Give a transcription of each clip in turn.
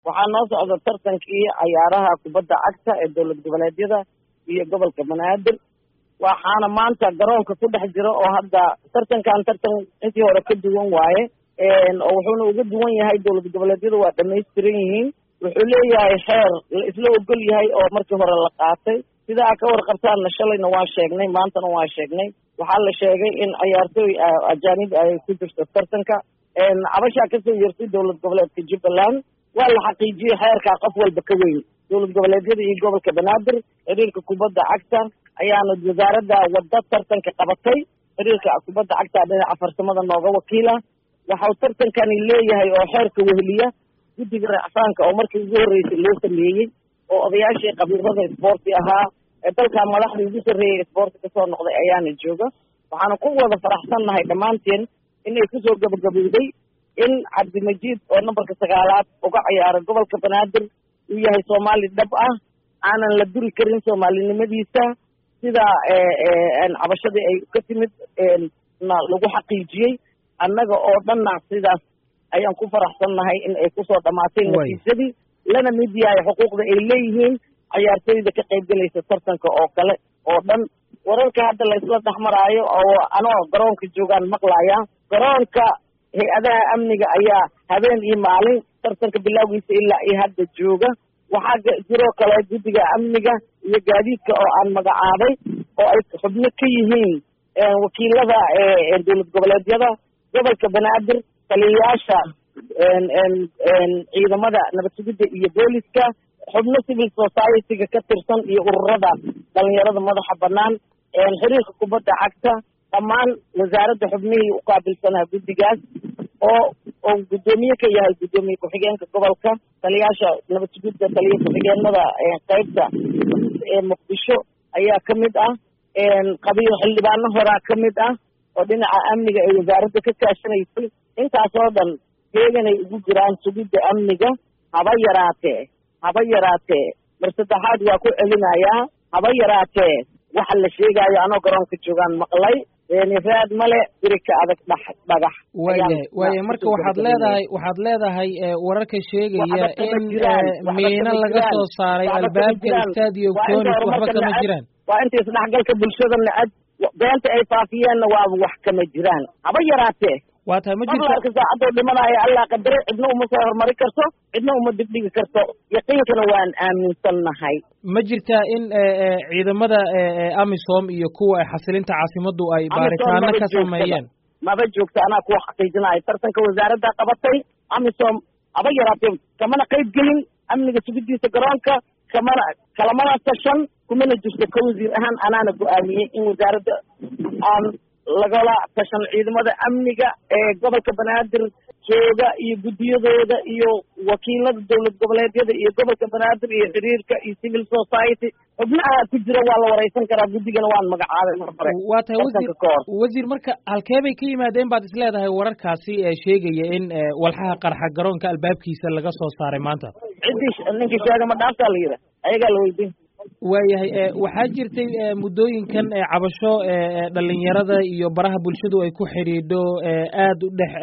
waxaa noo socda tartankii cayaaraha kubadda cagta ee dowlad goboleedyada iyo gobolka banaadir waxaana maanta garoonka ku dhex jira oo hadda tartan intii hore ka duwan waaye oo wuxuuna uga duwan yahay dowlad goboleedyada waa dhamaystiran yihiin wuxuu leeyahay xeer la isla ogol yahay oo markii hore la qaatay sidaa ka warqabtaanna shalayna waa sheegnay maantana waa sheegnay waxaa la sheegay in ciyaartooy ajaanib ay ku jirto tartanka cabashaa kasoo yeertay dowlad goboleedka jubbaland waa la xaqiijiyey xeerkaa qof walba ka weyn dowlad goboleedyada iyo gobolka banaadir xiriirka kubadda cagta ayaana wasaaradda wadda tartanka qabatay xiriirka kubadda cagta dhinaca farsamada nooga wakiila waxau tartankani leeyahay oo xeerka weheliya guddiga racfaanka oo markii ugu horreysay loo sameeyey oo odayaashii qabiilada isboorti ahaa ee dalka madaxdii ugu sarreeyay isboorti kasoo noqday ayaana jooga waxaana ku wada faraxsannahay dhammaanteen inay kusoo gabagabowday in cabdimajiid oo nambarka 9aad uga ciyaaray gobolka banaadir uu yahay soomaali dhab ah aanan la duri karin soomaalinimadiisa sida cabashadii ay ka timid na lagu xaqiijiyey annaga oo dhanna sidaas ayaan ku faraxsannahay in ay kusoo dhammaatay natiijadii lana mid yahay xuquuqda ay leeyihiin ciyaartooyda ka qaybgelaysa tartanka oo kale oo dhan wararka hadda la isla dhexmaraayo oo anoo garoonka joogaan maqlaya garoonka hay-adaha amniga ayaa habeen iyo maalin tartanka bilowgiisa ilaa iyo hadda jooga waxaa jiroo kale guddiga amniga iyo gaadiidka oo aan magacaabay oo ay xubno ka yihiin wakiilada dowlad goboleedyada gobolka banaadir taliyayaasha ciidamada nabad sugidda iyo booliska xubno civil society-ga ka tirsan iyo ururada dhalinyarada madaxa banaan xiriirka kubadda cagta dhammaan wasaaradda xubnihii u qaabilsanaa guddigaas oo guddoomiye ka yahay guddoomiye ku-xigeenka gobolka taliyayaasha nabad sugidda taliya ku-xigeenada qaybta ee muqdisho ayaa ka mid ah qabiil xildhibaano horaa ka mid ah oo dhinaca amniga ay wasaaradda ka kaashanaysay intaasoo dhan heeganay ugu jiraan sugidda amniga haba yaraatee mar saddexaad waa ku celinayaa haba yaraatee waxa la sheegaayo anoo garoonka joogaan maqlay raad male birika adag dhagax waaye marka waxaad leedahay wararka sheegaya in miino laga soo saaray albaabka stadium conis waxba kama jiraan waa inta isdhexgalka bulshadana beenta ay faafiyeenna waaba wax kama jiraan haba yaraatee waa tahay ma jirto marka saacadoo dhimanaya allah qadare cidna uma soo horumari karto cidna uma dibdhigi karto yaqiinkana waan aaminsannahay ma jirtaa in ciidamada amisom iyo kuwa xasilinta caasimadu ay baaritaano ka sameeyeen maba joogta anaa kuwa xaqiijinayo tartanka wasaaradda qabatay amisom haba yaraatee kamana qayb gelin amniga sugidiisa garoonka kalamana tashan kumana jirto ka wasiir ahaan anaana go-aamiyey in wasaaradda aan lagala tashan ciidamada amniga ee gobolka banaadir jooga iyo guddiyadooda iyo wakiilada dowlad goboleedyada iyo gobolka banaadir iyo xiriirka iyo civil society xubnaha ku jira waa la wareysan karaa guddigana waan magacaabay mar hore waa tahay wasiir marka halkee bay ka yimaadeen baad isleedahay wararkaasi ee sheegaya in walxaha qarxa garoonka albaabkiisa laga soo saaray maanta ciddii ninkii sheega ma dhaaftaa la yidha ayagaa la weydiin waayahay waxaa jirtay muddooyinkan cabasho dhalinyarada iyo baraha bulshadu ay ku xidhiidho aada u dhex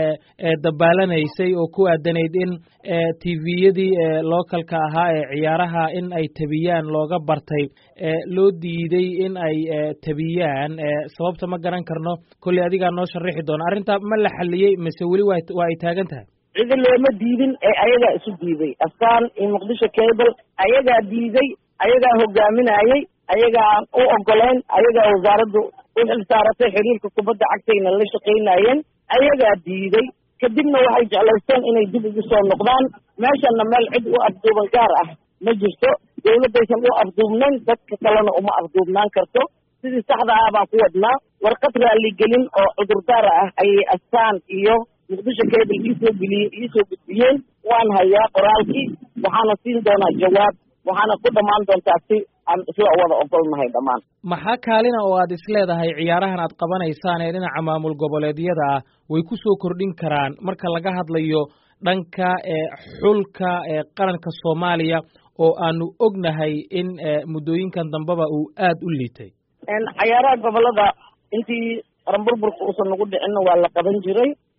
dabaalanaysay oo ku aadanayd in tviyadii localka ahaa ee ciyaaraha in ay tabiyaan looga bartay loo diiday in ay tabiyaan sababta ma garan karno kolley adigaa noo sharixi doona arrintaa ma la xaliyey mise weli waa ay taagan tahay cidi looma diidin ee ayagaa isu diiday astaan iyo muqdisho cable ayagaa diiday ayagaa hogaaminayey ayagaa u ogoleyn ayagaa wasaaraddu u xil saaratay xiriirka kubadda cagtayna la shaqaynayeen ayagaa diiday kadibna waxay jeclaysteen inay dib ugu soo noqdaan meeshana meel cid u afduuban gaar ah ma jirto dawladdaysan u afduubnayn dadka kalena uma afduubnaan karto sidii saxda ah baan ku wadnaa warqad raaligelin oo cudurdaar ah ayay astaan iyo muqdisho cable iisoo gudbiyeen waan hayaa qoraalkii waxaana siin doonaa jawaab waxaana ku dhammaan doontaa si aan isla wada ogolnahay dhammaan maxaa kaalina oo aad isleedahay ciyaarahan aad qabanaysaan ee dhinaca maamul goboleedyada ah way ku soo kordhin karaan marka laga hadlayo dhanka xulka qaranka Soomaaliya oo aanu ognahay in muddooyinkan dambaba uu aad u liitay ciyaaraha gobolada intii qaranburburka uusan nagu dhicin waa la qaban jiray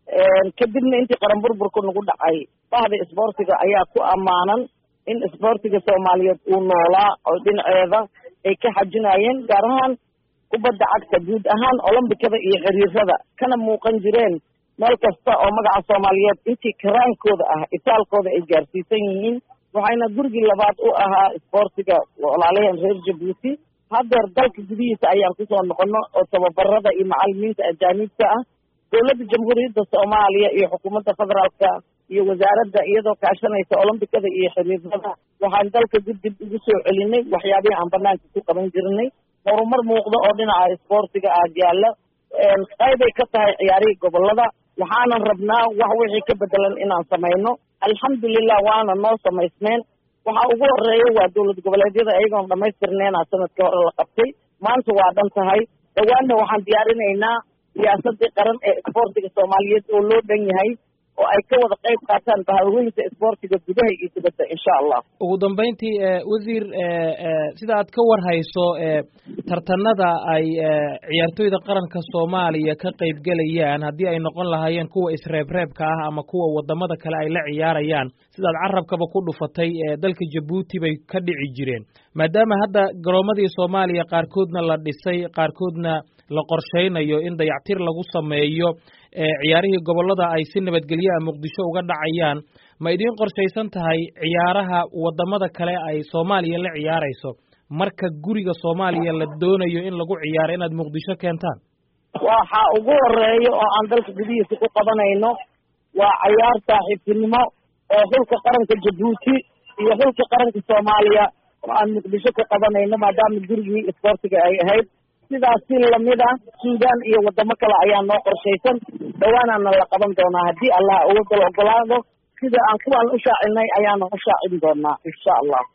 kadibna intii qaran burburku nagu dhacay bahda isboortiga ayaa ku ammaanan in isboortiga soomaaliyeed uu noolaa oo dhinaceeda ay ka xajinayeen gaar ahaan kubadda cagta guud ahaan olombikada iyo xiriirada kana muuqan jireen meel kasta oo magaca soomaaliyeed intii karaankooda ah itaalkooda ay gaarsiisan yihiin waxayna gurigii labaad u ahaa isboortiga walaalaheen reer jabuuti haddeer dalka gudihiisa ayaan kusoo noqono oo tababarada iyo macalimiinta ajaanibta ah dowladda jamhuuriyadda soomaaliya iyo xukuumadda federaalka iyo wasaaradda iyadoo kaashanaysa olombikada iyo xiriirada waxaan dalka dib ugu soo celinay waxyaabihii aan banaanka ku qaban jirnay horumar muuqda oo dhinaca isboortiga ah yaalla qaybay ka tahay ciyaarihii gobolada waxaanan rabnaa wax wixii ka bedelan inaan samayno alxamdulilah waana noo samaysmeen waxa ugu horeeya waa dowlad goboleedyada ayagoon dhamaystirneena sanadkii hore la qabtay maanta waa dhan tahay dhawaanna waxaan diyaarinaynaa siyaasadii qaran ee isboortiga soomaaliyeed oo loo dhan yahay oo ay ka wada qayb qaataan bahawooyinka isboortiga gudaha iyo dibadda insha allah. ugu dambeyntii wasiir sida aad ka war hayso tartanada ay ciyaartooyda qaranka Soomaaliya ka qayb galayaan haddii ay noqon lahaayeen kuwa isreebreebka ah ama kuwa wadamada kale ay la ciyaarayaan sidaad carabkaba ku dhufatay dalka Djibouti bay ka dhici jireen maadaama hadda garoomadii Soomaaliya qaarkoodna la dhisay qaarkoodna la qorsheynayo in dayactir lagu sameeyo ciyaarihii gobolada ay si nabadgelyo ah Muqdisho uga dhacayaan ma idin qorsheysan tahay ciyaaraha wadamada kale ay Soomaaliya la ciyaarayso marka guriga Soomaaliya la doonayo in lagu ciyaaro inaad Muqdisho keentaan waxa ugu horeeyo oo aan dalka gudihiisa ku qabanayno waa ciyaar saaxiibtinimo oo xulka qaranka Djibouti iyo xulka qaranka Soomaaliya oo aan Muqdisho ka qabanayno maadaama gurigii isboortiga ay ahayd sidaas si lamid ah Suudaan iyo wadamo kale ayaa noo qorshaysan dhawaanana la qaban doonaa haddii Allah ugu ogolaado sida aan kuwaan u shaacinay ayaana u shaacin doonaa insha Allah.